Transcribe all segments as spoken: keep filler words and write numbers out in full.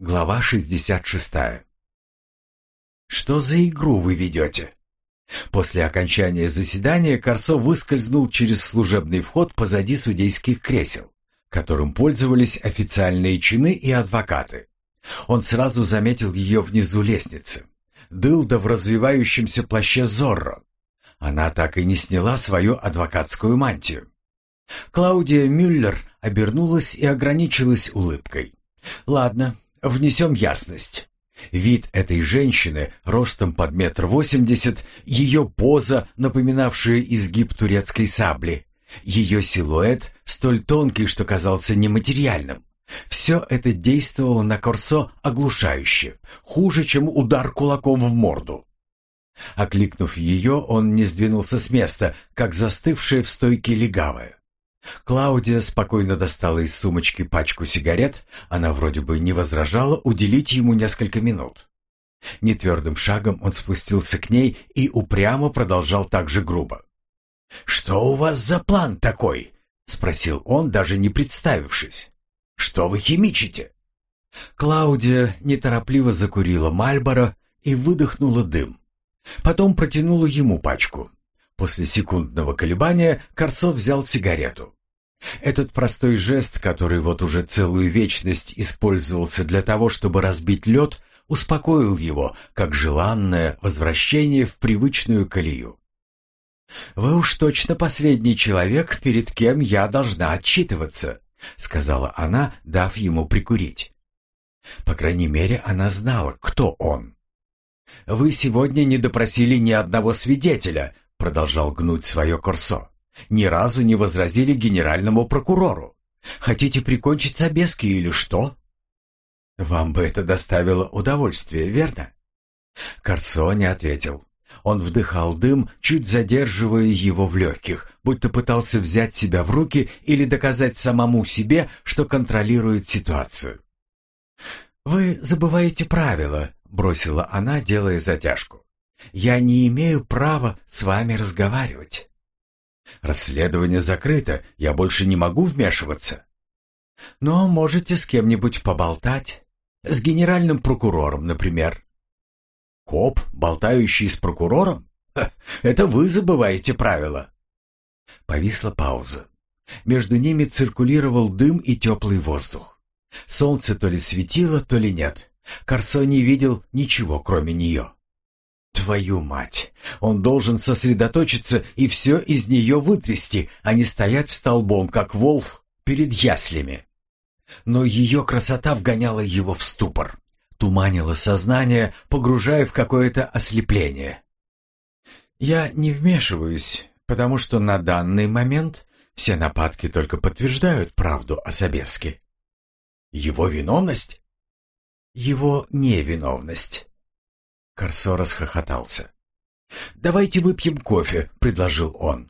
Глава шестьдесят шестая. «Что за игру вы ведете?» После окончания заседания Корсо выскользнул через служебный вход позади судейских кресел, которым пользовались официальные чины и адвокаты. Он сразу заметил ее внизу лестницы. Дылда в развивающемся плаще Зорро. Она так и не сняла свою адвокатскую мантию. Клаудия Мюллер обернулась и ограничилась улыбкой. «Ладно, внесем ясность. Вид этой женщины, ростом под метр восемьдесят, ее поза, напоминавшая изгиб турецкой сабли, ее силуэт, столь тонкий, что казался нематериальным. Все это действовало на Корсо оглушающе, хуже, чем удар кулаком в морду. Окликнув ее, он не сдвинулся с места, как застывшая в стойке легавая. Клаудия спокойно достала из сумочки пачку сигарет, она вроде бы не возражала уделить ему несколько минут. Нетвердым шагом он спустился к ней и упрямо продолжал так же грубо. «Что у вас за план такой?» — спросил он, даже не представившись. «Что вы химичите?» Клаудия неторопливо закурила Мальборо и выдохнула дым. Потом протянула ему пачку. После секундного колебания Корсо взял сигарету. Этот простой жест, который вот уже целую вечность использовался для того, чтобы разбить лед, успокоил его, как желанное возвращение в привычную колею. «Вы уж точно последний человек, перед кем я должна отчитываться», — сказала она, дав ему прикурить. По крайней мере, она знала, кто он. «Вы сегодня не допросили ни одного свидетеля», — продолжал гнуть свое Корсо. «Ни разу не возразили генеральному прокурору. Хотите прикончить Собески или что?» «Вам бы это доставило удовольствие, верно?» Корсо не ответил. Он вдыхал дым, чуть задерживая его в легких, будто пытался взять себя в руки или доказать самому себе, что контролирует ситуацию. «Вы забываете правила», — бросила она, делая затяжку. «Я не имею права с вами разговаривать». «Расследование закрыто, я больше не могу вмешиваться». «Но можете с кем-нибудь поболтать. С генеральным прокурором, например». «Коп, болтающий с прокурором? Ха, это вы забываете правила». Повисла пауза. Между ними циркулировал дым и теплый воздух. Солнце то ли светило, то ли нет. Корсо не видел ничего, кроме нее. Твою мать! Он должен сосредоточиться и все из нее вытрясти, а не стоять столбом, как волк перед яслями. Но ее красота вгоняла его в ступор, туманила сознание, погружая в какое-то ослепление. «Я не вмешиваюсь, потому что на данный момент все нападки только подтверждают правду о Собеске». «Его виновность?» «Его невиновность». Корсо расхохотался. «Давайте выпьем кофе», — предложил он.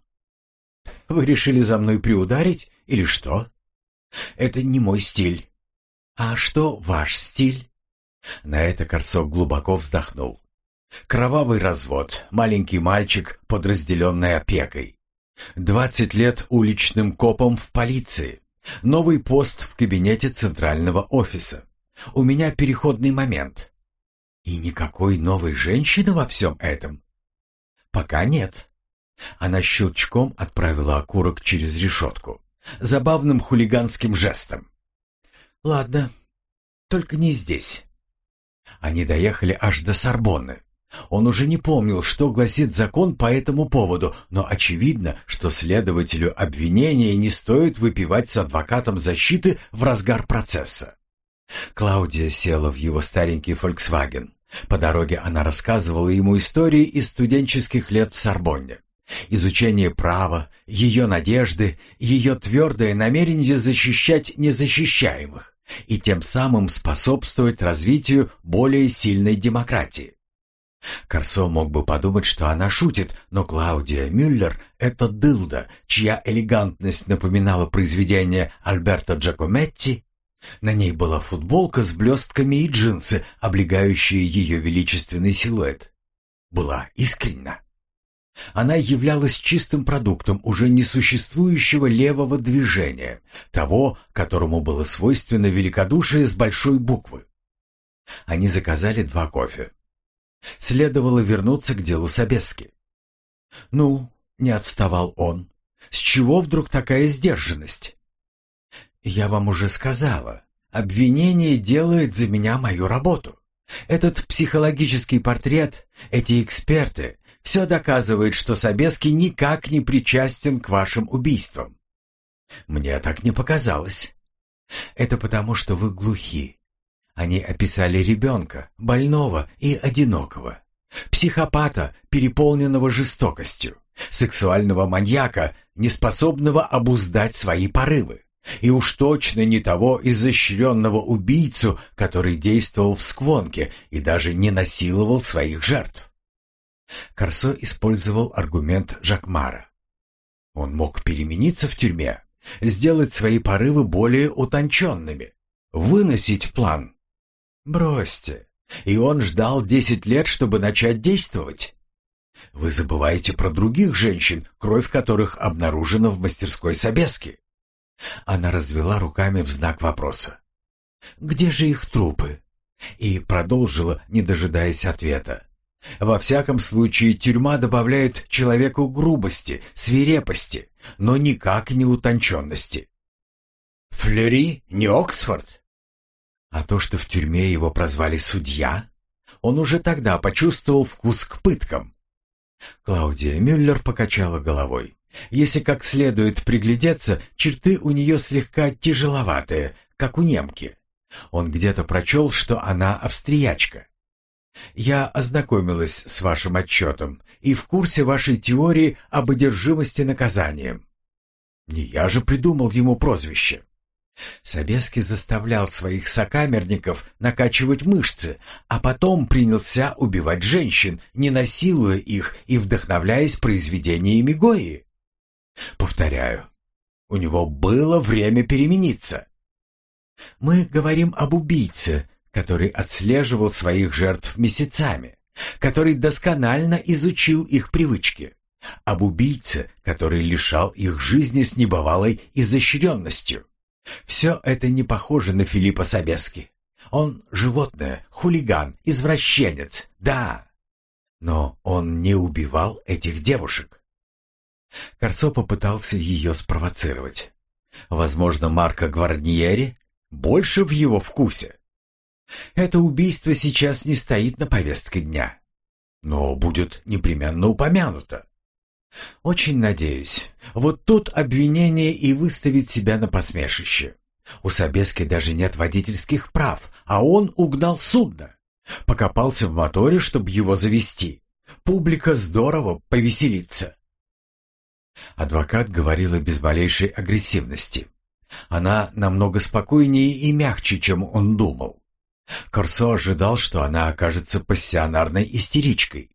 «Вы решили за мной приударить или что?» «Это не мой стиль». «А что ваш стиль?» На это Корсо глубоко вздохнул. Кровавый развод, маленький мальчик под разделенной опекой. Двадцать лет уличным копом в полиции. Новый пост в кабинете центрального офиса. У меня переходный момент. И никакой новой женщины во всем этом? Пока нет. Она щелчком отправила окурок через решетку. Забавным хулиганским жестом. Ладно, только не здесь. Они доехали аж до Сорбонны. Он уже не помнил, что гласит закон по этому поводу, но очевидно, что следователю обвинения не стоит выпивать с адвокатом защиты в разгар процесса. Клаудия села в его старенький «Фольксваген». По дороге она рассказывала ему истории из студенческих лет в Сорбонне. Изучение права, ее надежды, ее твердое намерение защищать незащищаемых и тем самым способствовать развитию более сильной демократии. Корсо мог бы подумать, что она шутит, но Клаудия Мюллер — это дылда, чья элегантность напоминала произведение Альберто Джакометти. На ней была футболка с блестками и джинсы, облегающие ее величественный силуэт. Была искренна. Она являлась чистым продуктом уже несуществующего левого движения, того, которому было свойственно великодушие с большой буквы. Они заказали два кофе. Следовало вернуться к делу Собески. «Ну», — не отставал он, — «с чего вдруг такая сдержанность?» «Я вам уже сказала, обвинение делает за меня мою работу. Этот психологический портрет, эти эксперты, все доказывает, что Собески никак не причастен к вашим убийствам». «Мне так не показалось». «Это потому, что вы глухи. Они описали ребенка, больного и одинокого, психопата, переполненного жестокостью, сексуального маньяка, неспособного обуздать свои порывы, и уж точно не того изощренного убийцу, который действовал в Сквонке и даже не насиловал своих жертв». Корсо использовал аргумент Жакмара. Он мог перемениться в тюрьме, сделать свои порывы более утонченными, выносить план. Бросьте. И он ждал десять лет, чтобы начать действовать. Вы забываете про других женщин, кровь которых обнаружена в мастерской Собески. Она развела руками в знак вопроса. «Где же их трупы?» И продолжила, не дожидаясь ответа. «Во всяком случае, тюрьма добавляет человеку грубости, свирепости, но никак не утонченности». «Флери не Оксфорд?» А то, что в тюрьме его прозвали «судья», он уже тогда почувствовал вкус к пыткам. Клаудия Мюллер покачала головой. Если как следует приглядеться, черты у нее слегка тяжеловатые, как у немки. Он где-то прочел, что она австриячка. «Я ознакомилась с вашим отчетом и в курсе вашей теории об одержимости наказанием». Не я же придумал ему прозвище. Собески заставлял своих сокамерников накачивать мышцы, а потом принялся убивать женщин, не насилуя их и вдохновляясь произведениями Гои. Повторяю, у него было время перемениться. Мы говорим об убийце, который отслеживал своих жертв месяцами, который досконально изучил их привычки, об убийце, который лишал их жизни с небывалой изощренностью. Все это не похоже на Филиппа Собески. Он животное, хулиган, извращенец, да. Но он не убивал этих девушек. Корсо попытался ее спровоцировать. Возможно, Марко Гварниери больше в его вкусе. Это убийство сейчас не стоит на повестке дня, но будет непременно упомянуто. Очень надеюсь, вот тут обвинение и выставит себя на посмешище. У Собески даже нет водительских прав, а он угнал судно. Покопался в моторе, чтобы его завести. Публика здорово повеселится. Адвокат говорила без малейшей агрессивности. Она намного спокойнее и мягче, чем он думал. Корсо ожидал, что она окажется пассионарной истеричкой.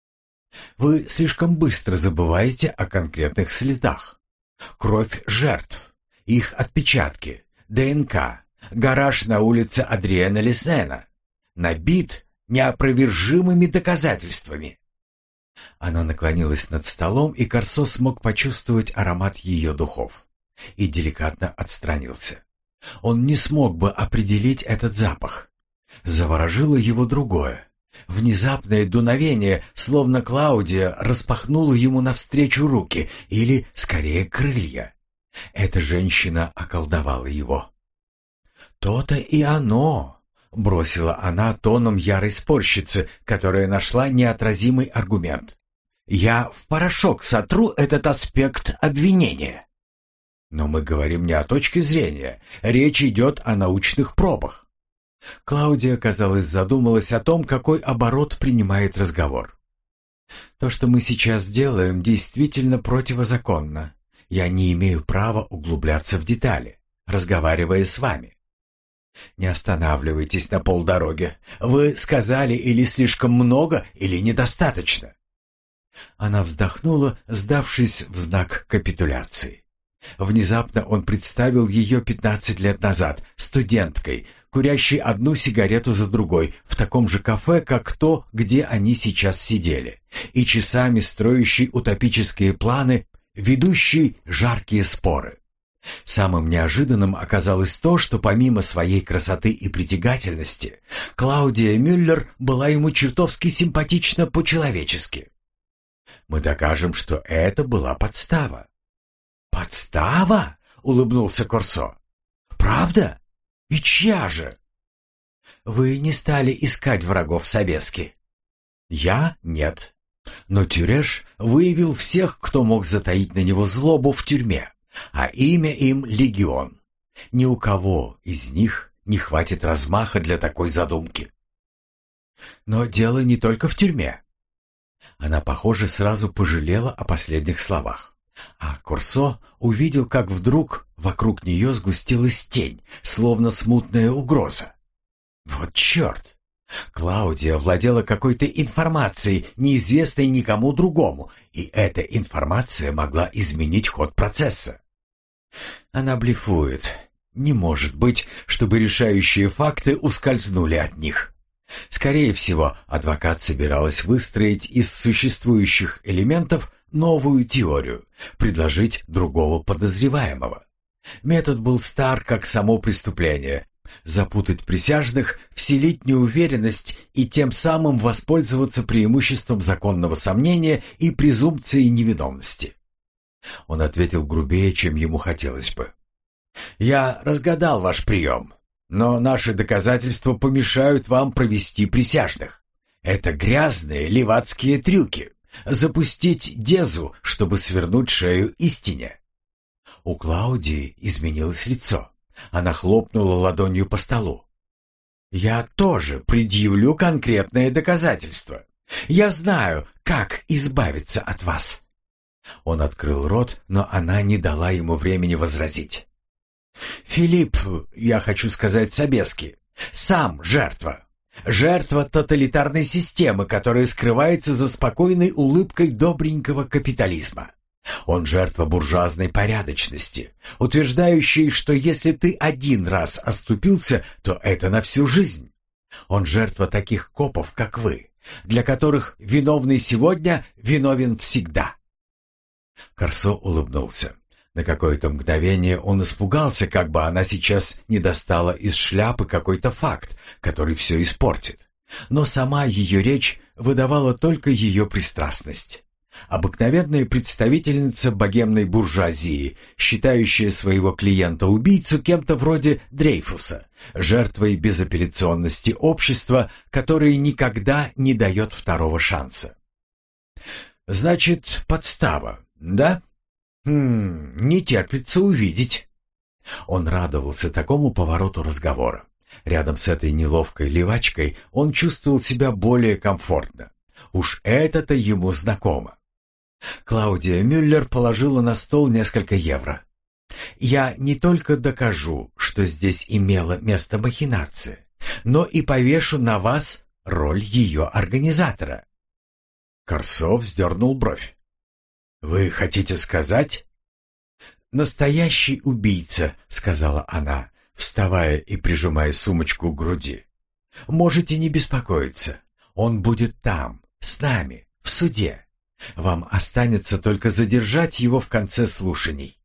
Вы слишком быстро забываете о конкретных следах. Кровь жертв, их отпечатки, ДНК, гараж на улице Адриена Лесена набит неопровержимыми доказательствами. Она наклонилась над столом, и Корсо смог почувствовать аромат ее духов и деликатно отстранился. Он не смог бы определить этот запах. Заворожило его другое. Внезапное дуновение, словно Клаудия распахнула ему навстречу руки, или, скорее, крылья. Эта женщина околдовала его. «То-то и оно», — бросила она тоном ярой спорщицы, которая нашла неотразимый аргумент. «Я в порошок сотру этот аспект обвинения». Но мы говорим не о точке зрения, речь идет о научных пробах. Клаудия, казалось, задумалась о том, какой оборот принимает разговор. «То, что мы сейчас делаем, действительно противозаконно. Я не имею права углубляться в детали, разговаривая с вами». «Не останавливайтесь на полдороге. Вы сказали или слишком много, или недостаточно». Она вздохнула, сдавшись в знак капитуляции. Внезапно он представил ее пятнадцать лет назад, студенткой, курящей одну сигарету за другой, в таком же кафе, как то, где они сейчас сидели, и часами строящей утопические планы, ведущей жаркие споры. Самым неожиданным оказалось то, что помимо своей красоты и притягательности, Клаудия Мюллер была ему чертовски симпатична по-человечески. Мы докажем, что это была подстава. «Подстава?» — улыбнулся Корсо. «Правда? И чья же?» «Вы не стали искать врагов Собески?» «Я — нет. Но Тюреш выявил всех, кто мог затаить на него злобу в тюрьме, а имя им — Легион. Ни у кого из них не хватит размаха для такой задумки». «Но дело не только в тюрьме». Она, похоже, сразу пожалела о последних словах. А Корсо увидел, как вдруг вокруг нее сгустилась тень, словно смутная угроза. Вот черт! Клаудия владела какой-то информацией, неизвестной никому другому, и эта информация могла изменить ход процесса. Она блефует. Не может быть, чтобы решающие факты ускользнули от них. Скорее всего, адвокат собиралась выстроить из существующих элементов новую теорию, предложить другого подозреваемого. Метод был стар, как само преступление — запутать присяжных, вселить неуверенность и тем самым воспользоваться преимуществом законного сомнения и презумпцией невиновности. Он ответил грубее, чем ему хотелось бы. «Я разгадал ваш прием. Но наши доказательства помешают вам провести присяжных. Это грязные левацкие трюки. Запустить Дезу, чтобы свернуть шею истине». У Клаудии изменилось лицо. Она хлопнула ладонью по столу. «Я тоже предъявлю конкретные доказательства. Я знаю, как избавиться от вас». Он открыл рот, но она не дала ему времени возразить. «Филипп, я хочу сказать Собески, сам жертва. Жертва тоталитарной системы, которая скрывается за спокойной улыбкой добренького капитализма. Он жертва буржуазной порядочности, утверждающей, что если ты один раз оступился, то это на всю жизнь. Он жертва таких копов, как вы, для которых виновный сегодня виновен всегда». Корсо улыбнулся. На какое-то мгновение он испугался, как бы она сейчас не достала из шляпы какой-то факт, который все испортит. Но сама ее речь выдавала только ее пристрастность. Обыкновенная представительница богемной буржуазии, считающая своего клиента-убийцу кем-то вроде Дрейфуса, жертвой безапелляционности общества, которое никогда не дает второго шанса. «Значит, подстава, да? Хм, не терпится увидеть». Он радовался такому повороту разговора. Рядом с этой неловкой левачкой он чувствовал себя более комфортно. Уж это-то ему знакомо. Клаудия Мюллер положила на стол несколько евро. «Я не только докажу, что здесь имела место махинация, но и повешу на вас роль ее организатора». Корсо вздернул бровь. «Вы хотите сказать?» «Настоящий убийца», — сказала она, вставая и прижимая сумочку к груди. «Можете не беспокоиться. Он будет там, с нами, в суде. Вам останется только задержать его в конце слушаний».